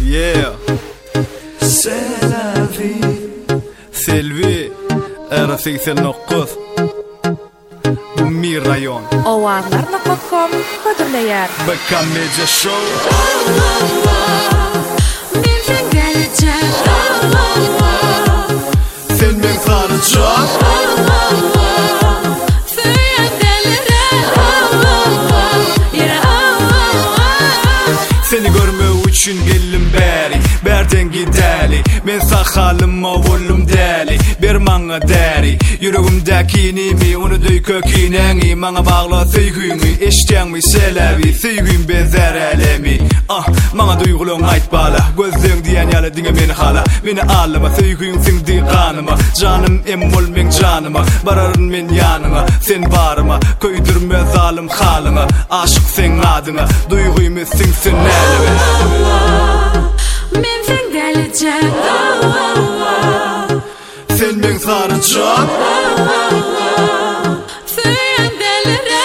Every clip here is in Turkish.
Yeah. Selavi Selvi R89 Mir rayon Ovarlar.com hödürleýär. Bakam Media Show. Men sen gelecek. Sen men saracak. Seni görmek üçün geldim beri, berden gideli. Men sakalım oğlum deli, bir manga deri. Yüreğimdeki nimi, onu duy kökineni. Manga bağla sevgimi, eştenmi selevi. Sevgim benzer elemi. Manga duygulun ait bala. Gözlerin diyen yalı dine beni hala. Beni ağlama, sevgim sindi kanıma. Canım emmol men canıma, bararın men yanıma. Sen barıma, köydürme zalim halına. Aşık sen adına, duyguymu sinsin elime. Men sen gelecek. Sen men saracak. Sen delire.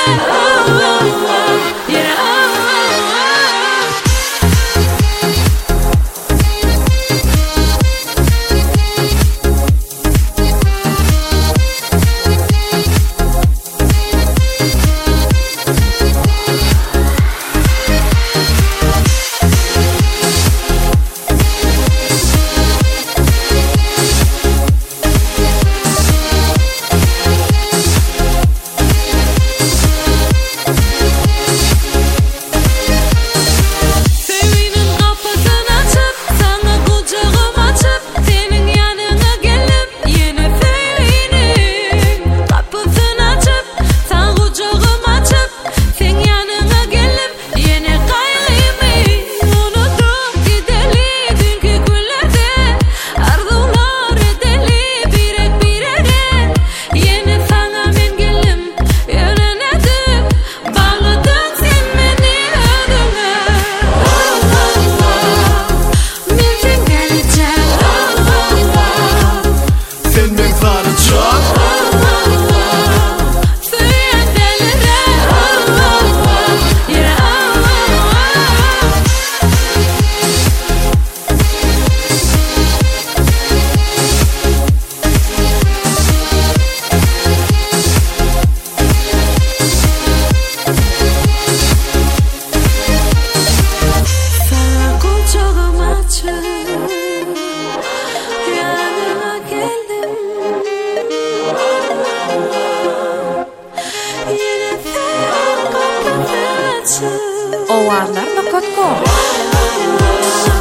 Ovarlar.com